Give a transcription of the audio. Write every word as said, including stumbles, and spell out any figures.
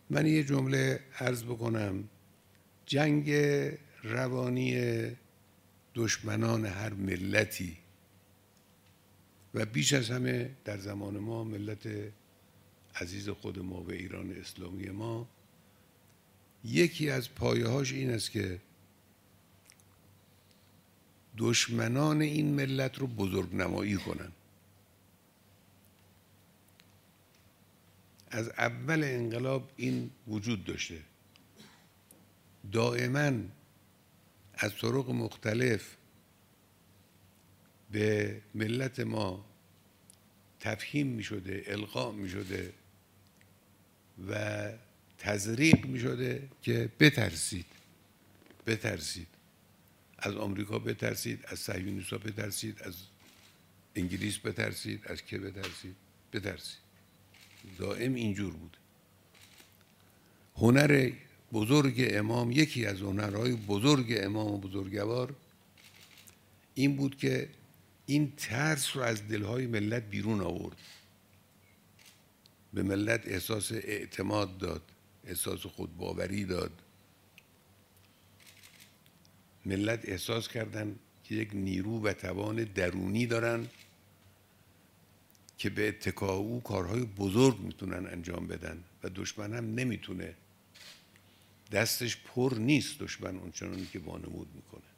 من یه جمله عرض بکنم. جنگ روانی دشمنان هر ملتی و بیش از همه در زمان ما ملت عزیز خود ما و ایران اسلامی ما، یکی از پایه‌هاش این است که دشمنان این ملت رو بزرگ نمایی کنن. از اول انقلاب این وجود داشته. دائما از طرق مختلف به ملت ما تفهیم می شده، القا می شده و تزریق می شده که بترسید بترسید از آمریکا، بترسید از صهیونیست‌ها، بترسید از انگلیس، بترسید از که بترسید بترسید دائم اینجور بود. هنر بزرگ امام، یکی از هنرهای بزرگ امام و بزرگوار این بود که این ترس رو از دلهای ملت بیرون آورد، به ملت احساس اعتماد داد، احساس خودباوری داد. ملت احساس کردن که یک نیرو و توان درونی دارن که به اتکا او کارهای بزرگ میتونن انجام بدن و دشمن هم نمیتونه، دستش پر نیست دشمن اونچنانی که وانمود میکنه.